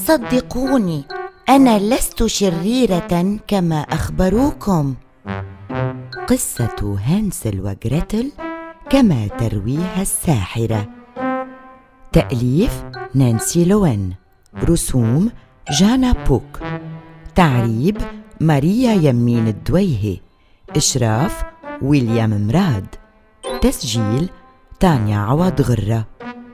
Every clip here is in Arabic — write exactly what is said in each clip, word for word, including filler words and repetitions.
صدقوني، أنا لست شريرة كما أخبروكم. قصة هانسل وغريتل كما ترويها الساحرة. تأليف نانسي لوين. رسوم جانا بوك. تعريب ماريا يمين الدويهي. إشراف ويليام مراد. تسجيل تانيا عوض غرة.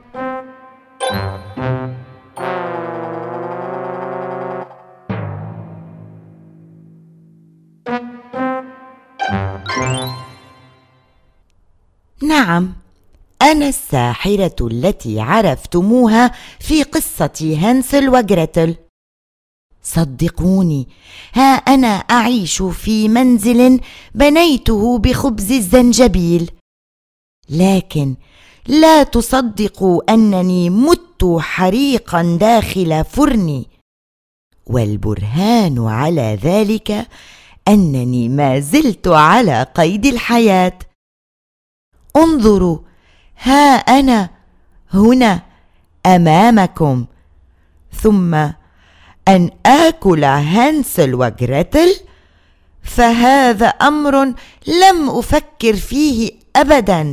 نعم، أنا الساحرة التي عرفتموها في قصة هانسل وغريتل. صدقوني، ها أنا أعيش في منزل بنيته بخبز الزنجبيل، لكن لا تصدقوا أنني مت حريقا داخل فرني، والبرهان على ذلك أنني ما زلت على قيد الحياة. انظروا، ها أنا هنا أمامكم، ثم أن آكل هانسل وغريتل، فهذا أمر لم أفكر فيه أبدا.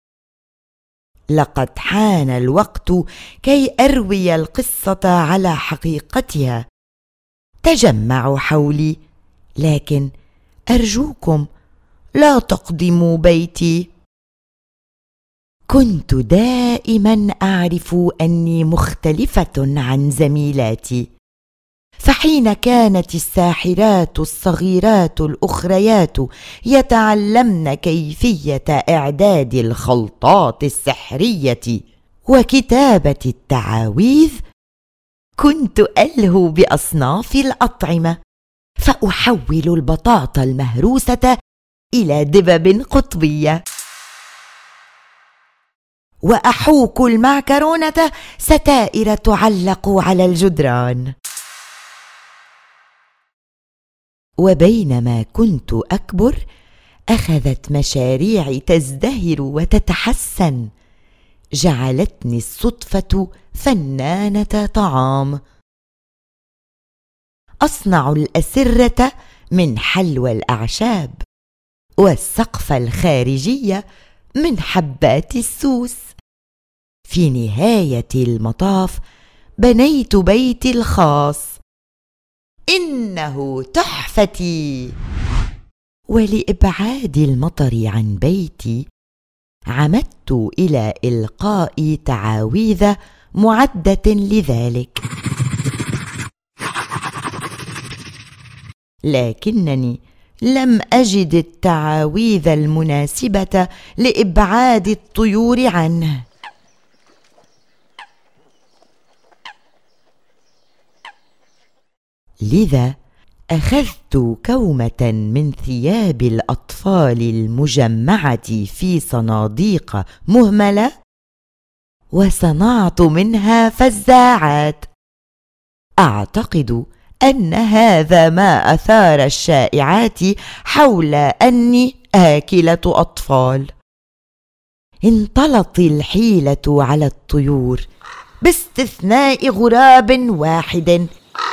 لقد حان الوقت كي أروي القصة على حقيقتها. تجمعوا حولي، لكن أرجوكم لا تقدموا بيتي. كنت دائما أعرف أني مختلفة عن زميلاتي، فحين كانت الساحرات الصغيرات الأخريات يتعلمن كيفية إعداد الخلطات السحرية وكتابة التعاويذ، كنت ألهو بأصناف الأطعمة، فأحول البطاطا المهروسة إلى دبب قطبية، وأحوك المعكرونة ستائر تعلق على الجدران. وبينما كنت أكبر، أخذت مشاريعي تزدهر وتتحسن. جعلتني الصدفة فنانة طعام. أصنع الأسرة من حلوى الأعشاب، والسقف الخارجي من حبات السوس. في نهاية المطاف بنيت بيتي الخاص، إنه تحفتي. ولإبعاد المطر عن بيتي، عمدت إلى إلقاء تعاويذ معدة لذلك، لكنني لم أجد التعاويذ المناسبة لإبعاد الطيور عنه. لذا أخذت كومة من ثياب الأطفال المجمعة في صناديق مهملة، وصنعت منها فزاعات. أعتقد أن هذا ما أثار الشائعات حول أني آكلة أطفال. انطلت الحيلة على الطيور باستثناء غراب واحد،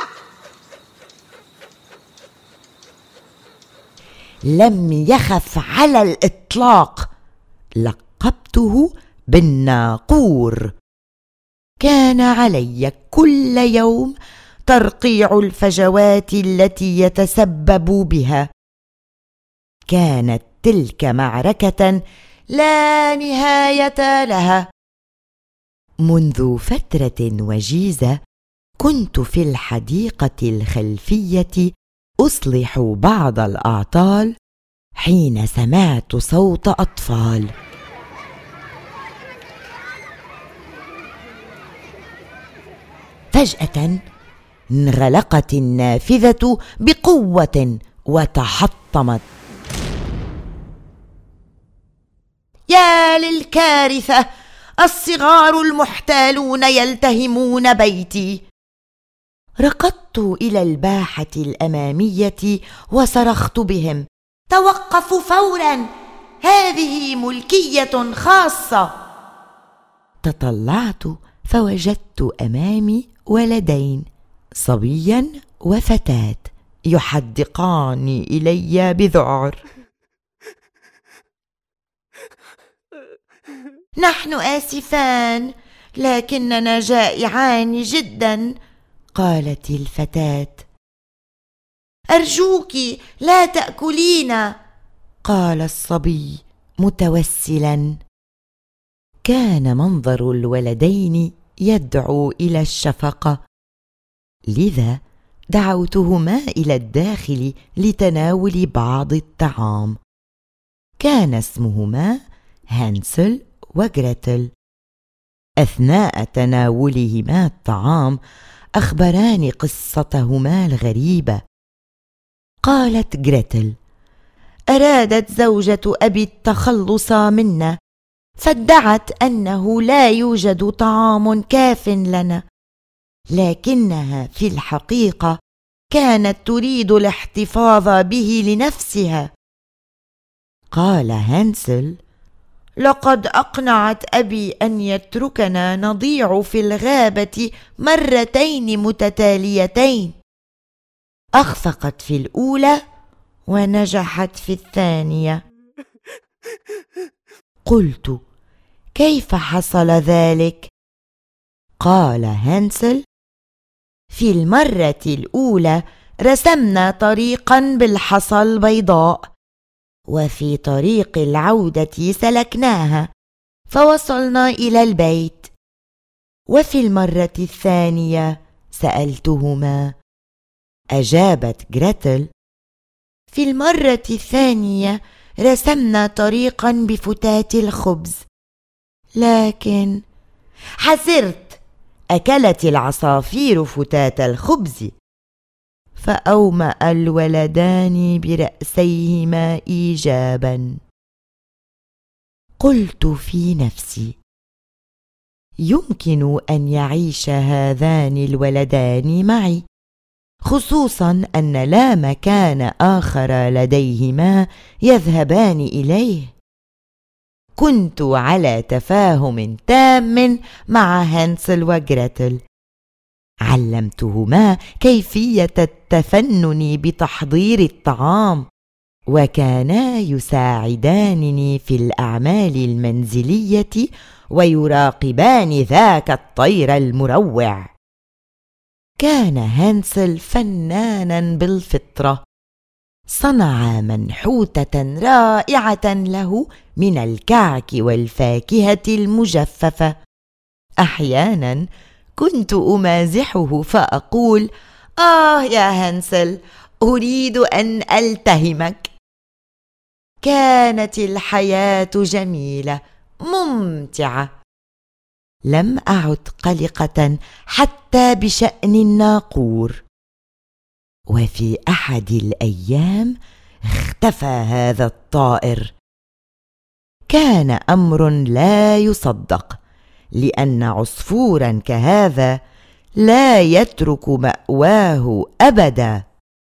لم يخف على الإطلاق. لقبته بالناقور. كان علي كل يوم ترقيع الفجوات التي يتسبب بها. كانت تلك معركة لا نهاية لها. منذ فترة وجيزة كنت في الحديقة الخلفية أصلح بعض الأعطال، حين سمعت صوت أطفال. فجأة انغلقت النافذة بقوة وتحطمت. يا للكارثة! الصغار المحتالون يلتهمون بيتي. ركضت إلى الباحة الأمامية وصرخت بهم: توقفوا فوراً! هذه ملكية خاصة. تطلعت فوجدت أمامي ولدين صبيا وفتاة يحدقان إلي بذعر. نحن آسفان، لكننا جائعان جدا، قالت الفتاة. أرجوك لا تأكلين، قال الصبي متوسلا. كان منظر الولدين يدعو إلى الشفقة، لذا دعوتهما إلى الداخل لتناول بعض الطعام. كان اسمهما هانسل وغريتل. أثناء تناولهما الطعام أخبران قصتهما الغريبة. قالت غريتل: أرادت زوجة أبي التخلص منا، فادعت أنه لا يوجد طعام كاف لنا، لكنها في الحقيقة كانت تريد الاحتفاظ به لنفسها. قال هانسل: لقد أقنعت أبي أن يتركنا نضيع في الغابة مرتين متتاليتين، أخفقت في الأولى ونجحت في الثانية. قلت: كيف حصل ذلك؟ قال هانسل: في المرة الأولى رسمنا طريقا بالحصى البيضاء، وفي طريق العودة سلكناها فوصلنا إلى البيت. وفي المرة الثانية سألتهما. أجابت غريتل: في المرة الثانية رسمنا طريقا بفتات الخبز، لكن حسرت، أكلت العصافير فتات الخبز. فأومأ الولدان برأسيهما إيجابا. قلت في نفسي: يمكن أن يعيش هذان الولدان معي، خصوصا أن لا مكان آخر لديهما يذهبان إليه. كنت على تفاهم تام مع هانسل وغريتل. علمتهما كيفية التفنن بتحضير الطعام، وكانا يساعدانني في الأعمال المنزلية ويراقبان ذاك الطير المروع. كان هانسل فنانا بالفطرة، صنع منحوتة رائعة له من الكعك والفاكهة المجففة. أحيانا كنت أمازحه فأقول: آه يا هانسل، أريد أن ألتهمك. كانت الحياة جميلة ممتعة. لم أعد قلقة حتى بشأن الناقور. وفي أحد الأيام اختفى هذا الطائر. كان أمر لا يصدق، لأن عصفورا كهذا لا يترك مأواه أبدا.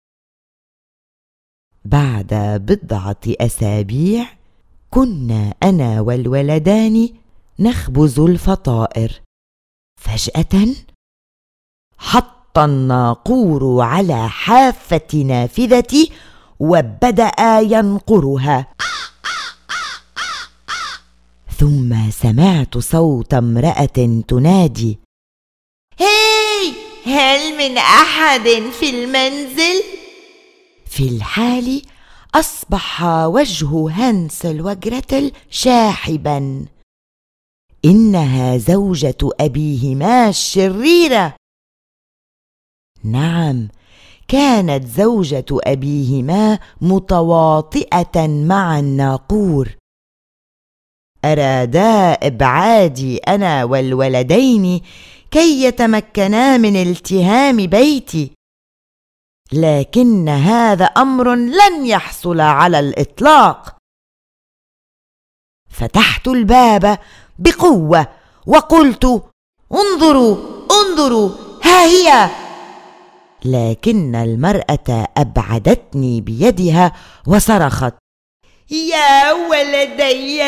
بعد بضعة أسابيع كنا أنا والولدان نخبز الفطائر. فجأة حط الناقور على حافة نافذتي وبدأ ينقرها. ثم سمعت صوت امرأة تنادي: هاي، هل من أحد في المنزل؟ في الحال أصبح وجه هانسل وغريتل شاحبا. إنها زوجة أبيهما الشريرة. نعم، كانت زوجة أبيهما متواطئة مع الناقور. أرادا إبعادي أنا والولدين كي يتمكنا من التهام بيتي، لكن هذا أمر لن يحصل على الإطلاق. فتحت الباب بقوة وقلت: انظروا انظروا، ها هي. لكن المرأة أبعدتني بيدها وصرخت: يا ولدي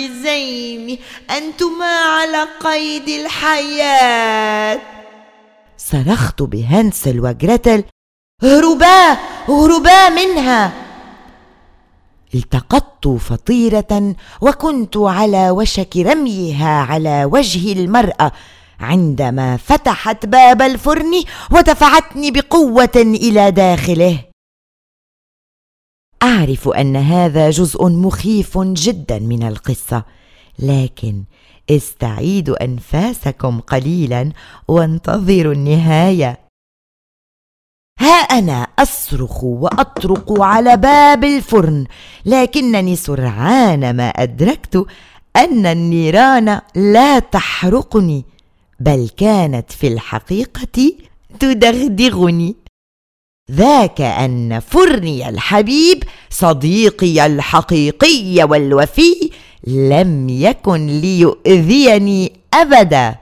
العزيزين، أنتما على قيد الحياة. صرخت بهانسل وغريتل: اهربا اهربا منها! التقطت فطيرة وكنت على وشك رميها على وجه المرأة عندما فتحت باب الفرن ودفعتني بقوة إلى داخله. أعرف أن هذا جزء مخيف جدا من القصة، لكن استعيدوا أنفاسكم قليلا وانتظروا النهاية. ها أنا أصرخ وأطرق على باب الفرن، لكنني سرعان ما أدركت أن النيران لا تحرقني، بل كانت في الحقيقة تدغدغني. ذاك أن فرني الحبيب صديقي الحقيقي والوفي لم يكن ليؤذيني أبدا.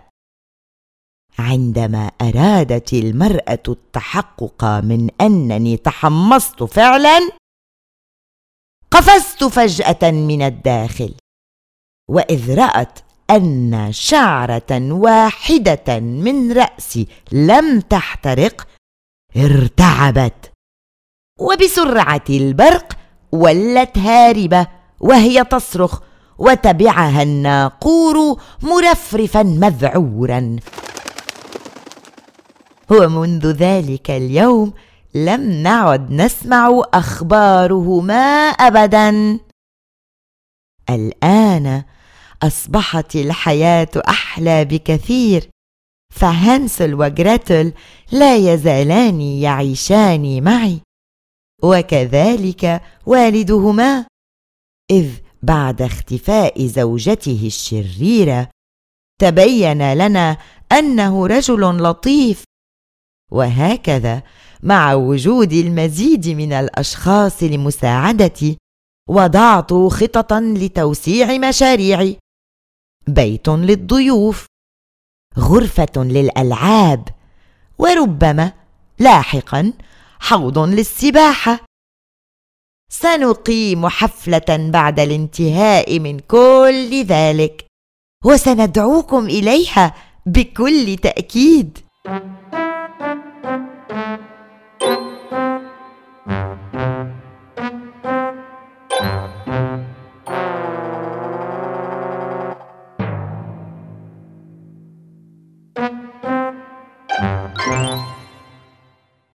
عندما أرادت المرأة التحقق من أنني تحمصت فعلا، قفزت فجأة من الداخل، وإذ رأت أن شعرة واحدة من رأسي لم تحترق ارتعبت، وبسرعة البرق ولت هاربة وهي تصرخ، وتبعها الناقور مرفرفا مذعورا. ومنذ ذلك اليوم لم نعد نسمع أخبارهما أبدا. الآن أصبحت الحياة أحلى بكثير، فهانسل وغريتل لا يزالان يعيشان معي، وكذلك والدهما، إذ بعد اختفاء زوجته الشريرة تبين لنا أنه رجل لطيف. وهكذا مع وجود المزيد من الأشخاص لمساعدتي وضعت خططا لتوسيع مشاريعي: بيت للضيوف، غرفة للألعاب، وربما لاحقا حوض للسباحة. سنقيم حفلة بعد الانتهاء من كل ذلك، وسندعوكم إليها بكل تأكيد.